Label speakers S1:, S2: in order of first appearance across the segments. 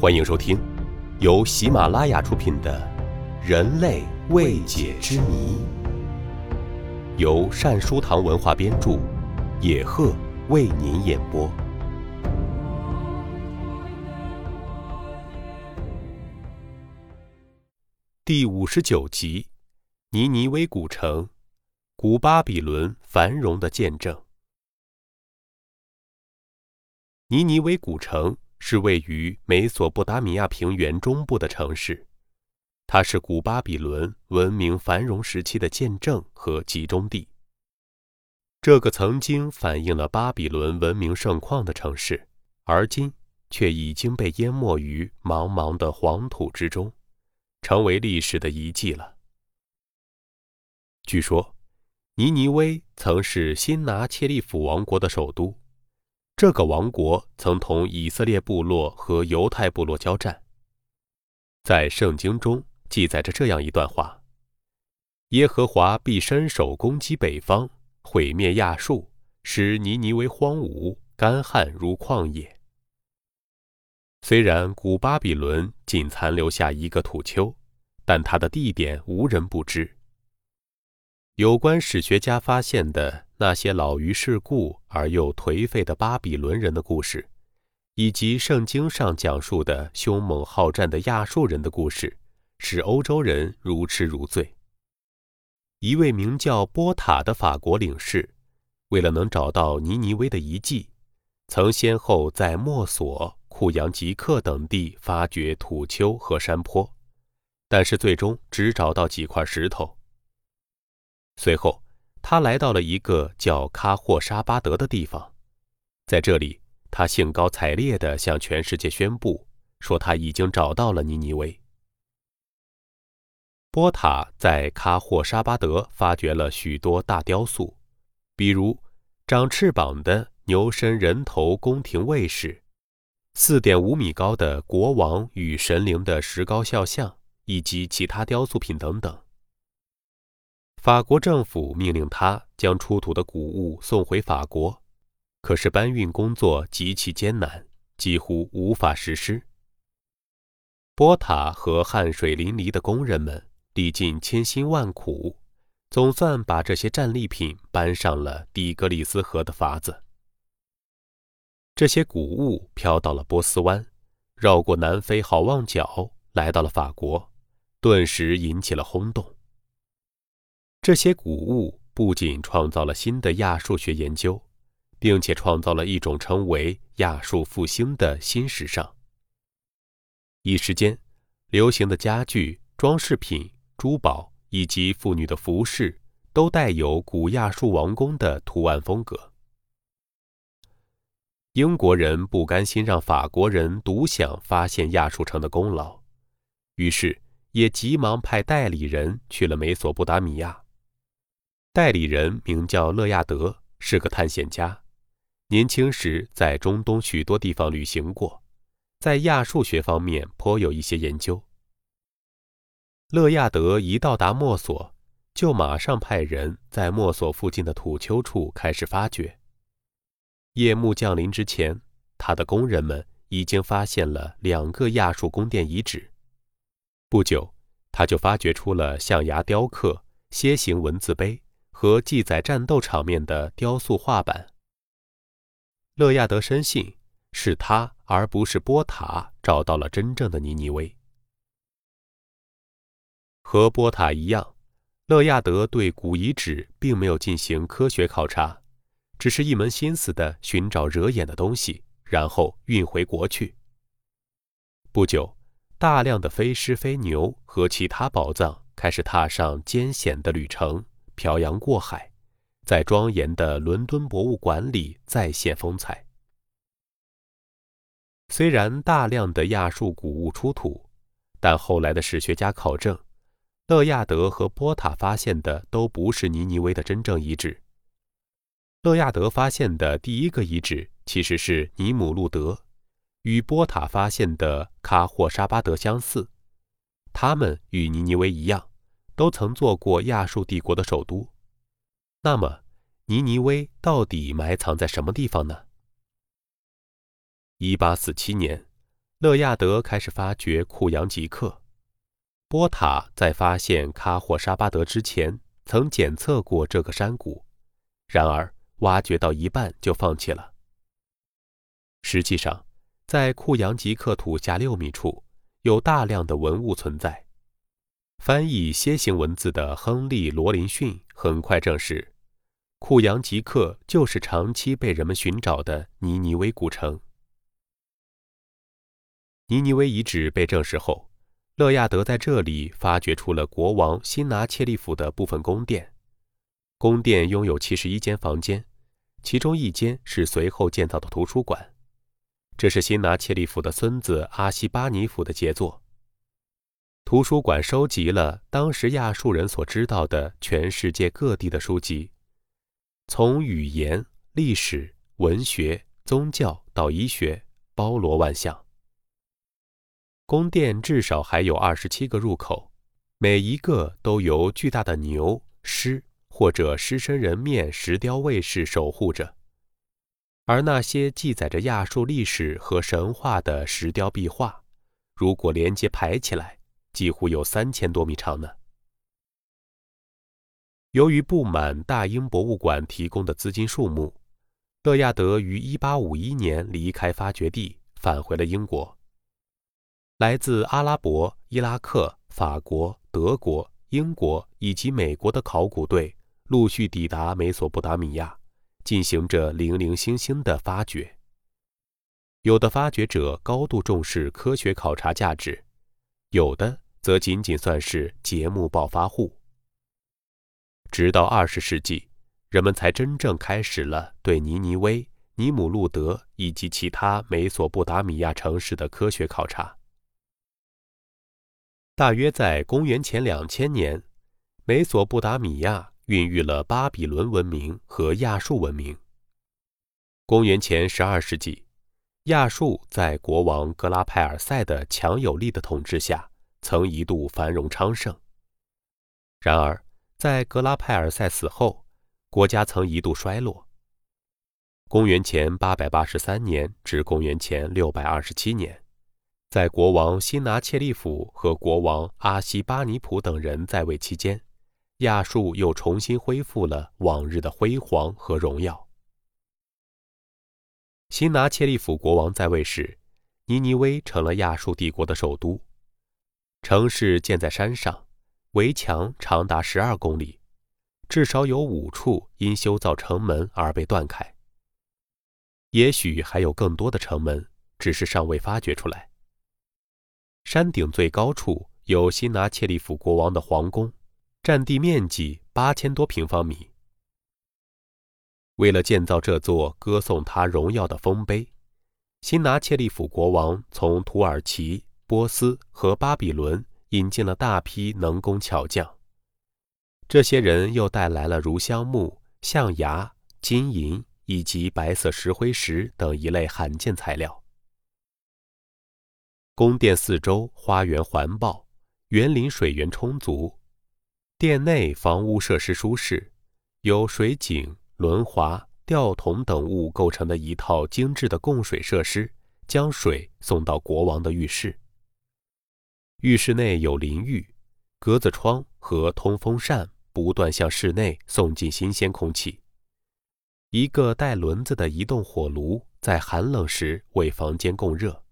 S1: 欢迎收听由喜马拉雅出品的《人类未解之谜》，由善书堂文化编著，野鹤为您演播。第59集：尼尼微古城，古巴比伦繁荣的见证。尼尼微古城是位于美索不达米亚平原中部的城市，它是古巴比伦文明繁荣时期的见证和集中地。这个曾经反映了巴比伦文明盛况的城市，而今却已经被淹没于茫茫的黄土之中，成为历史的遗迹了。据说，尼尼微曾是辛拿切利甫王国的首都。这个王国曾同以色列部落和犹太部落交战。在圣经中记载着这样一段话：耶和华必伸手攻击北方，毁灭亚述，使尼尼微荒芜干旱如旷野。虽然古巴比伦仅残留下一个土丘，但它的地点无人不知。有关史学家发现的那些老于世故而又颓废的巴比伦人的故事，以及圣经上讲述的凶猛好战的亚述人的故事，使欧洲人如痴如醉。一位名叫波塔的法国领事，为了能找到尼尼微的遗迹，曾先后在墨索、库扬吉克等地发掘土丘和山坡，但是最终只找到几块石头。随后他来到了一个叫喀霍沙巴德的地方，在这里他兴高采烈地向全世界宣布，说他已经找到了尼尼微。波塔在喀霍沙巴德发掘了许多大雕塑，比如长翅膀的牛身人头宫廷卫士，4.5米高的国王与神灵的石膏肖像，以及其他雕塑品等等。法国政府命令他将出土的古物送回法国，可是搬运工作极其艰难，几乎无法实施。波塔和汗水淋漓的工人们历尽千辛万苦，总算把这些战利品搬上了底格里斯河的筏子。这些古物飘到了波斯湾，绕过南非好望角，来到了法国，顿时引起了轰动。这些古物不仅创造了新的亚述学研究，并且创造了一种称为亚述复兴的新时尚。一时间，流行的家具、装饰品、珠宝以及妇女的服饰都带有古亚述王宫的图案风格。英国人不甘心让法国人独享发现亚述城的功劳，于是也急忙派代理人去了美索不达米亚。代理人名叫勒亚德，是个探险家，年轻时在中东许多地方旅行过，在亚述学方面颇有一些研究。勒亚德一到达墨索，就马上派人在墨索附近的土丘处开始发掘。夜幕降临之前，他的工人们已经发现了2个亚述宫殿遗址。不久，他就发掘出了象牙雕刻、楔形文字碑和记载战斗场面的雕塑画板。勒亚德深信是他而不是波塔找到了真正的尼尼微。和波塔一样，勒亚德对古遗址并没有进行科学考察，只是一门心思地寻找惹眼的东西，然后运回国去。不久，大量的飞狮、飞牛和其他宝藏开始踏上艰险的旅程，漂洋过海，在庄严的伦敦博物馆里再现风采。虽然大量的亚述古物出土，但后来的史学家考证，勒亚德和波塔发现的都不是尼尼微的真正遗址。勒亚德发现的第一个遗址其实是尼姆路德，与波塔发现的喀霍沙巴德相似，他们与尼尼微一样，都曾做过亚述帝国的首都。那么，尼尼微到底埋藏在什么地方呢？1847年， 勒亚德开始发掘库扬吉克。波塔在发现喀霍沙巴德之前，曾检测过这个山谷，然而挖掘到一半就放弃了。实际上，在库扬吉克土下6米处，有大量的文物存在。翻译楔形文字的亨利·罗林逊很快证实，库扬吉克就是长期被人们寻找的尼尼微古城。尼尼微遗址被证实后，勒亚德在这里发掘出了国王辛拿切利府的部分宫殿。宫殿拥有71间房间，其中1间是随后建造的图书馆，这是辛拿切利府的孙子阿西巴尼府的杰作。图书馆收集了当时亚述人所知道的全世界各地的书籍，从语言、历史、文学、宗教到医学，包罗万象。宫殿至少还有27个入口，每一个都由巨大的牛、狮或者狮身人面石雕卫士守护着，而那些记载着亚述历史和神话的石雕壁画，如果连接排起来，几乎有3000多米长呢。由于不满大英博物馆提供的资金数目，勒亚德于1851年离开发掘地，返回了英国。来自阿拉伯、伊拉克、法国、德国、英国以及美国的考古队陆续抵达美索不达米亚，进行着零零星星的发掘。有的发掘者高度重视科学考察价值，有的则仅仅算是节目暴发户。直到20世纪，人们才真正开始了对尼尼微、尼姆路德以及其他美索不达米亚城市的科学考察。大约在公元前2000年，美索不达米亚孕育了巴比伦文明和亚述文明。公元前12世纪，亚述在国王格拉派尔赛的强有力的统治下，曾一度繁荣昌盛。然而，在格拉派尔赛死后，国家曾一度衰落。公元前883年至公元前627年，在国王辛拿切利府和国王阿西巴尼普等人在位期间，亚述又重新恢复了往日的辉煌和荣耀。辛拿切利府国王在位时，尼尼微成了亚述帝国的首都。城市建在山上，围墙长达12公里，至少有5处因修造城门而被断开。也许还有更多的城门，只是尚未发掘出来。山顶最高处有辛拿切利府国王的皇宫，占地面积8000多平方米。为了建造这座歌颂他荣耀的丰碑，辛拿切利府国王从土耳其、波斯和巴比伦引进了大批能工巧匠，这些人又带来了如橡木、象牙、金银以及白色石灰石等一类罕见材料。宫殿四周花园环抱，园林水源充足，殿内房屋设施舒适，由水井、轮滑、吊桶等物构成的一套精致的供水设施，将水送到国王的浴室。浴室内有淋浴、格子窗和通风扇，不断向室内送进新鲜空气。一个带轮子的移动火炉在寒冷时为房间供热。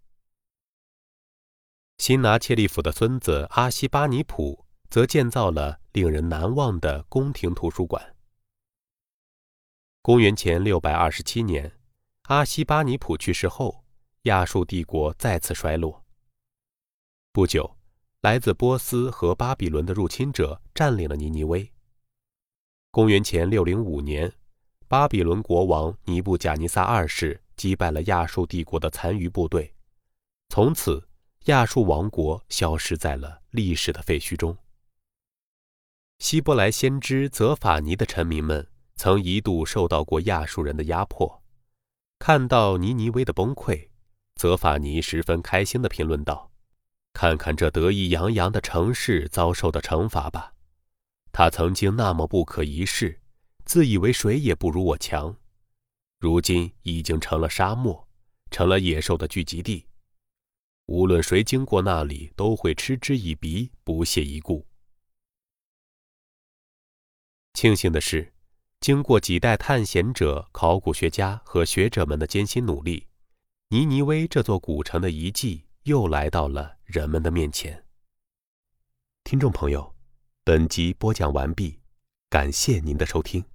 S1: 辛拿切利府的孙子阿西巴尼普则建造了令人难忘的宫廷图书馆。公元前627年，阿西巴尼普去世后，亚述帝国再次衰落。不久，来自波斯和巴比伦的入侵者占领了尼尼微。公元前605年，巴比伦国王尼布甲尼撒二世击败了亚述帝国的残余部队，从此亚述王国消失在了历史的废墟中。希伯来先知泽法尼的臣民们曾一度受到过亚述人的压迫，看到尼尼微的崩溃，泽法尼十分开心地评论道：“看看这得意洋洋的城市遭受的惩罚吧！他曾经那么不可一世，自以为谁也不如我强，如今已经成了沙漠，成了野兽的聚集地。 无论谁经过那里，都会嗤之以鼻，不屑一顾。庆幸的是，经过几代探险者、考古学家和学者们的艰辛努力，尼尼微这座古城的遗迹又来到了人们的面前。听众朋友，本集播讲完毕，感谢您的收听。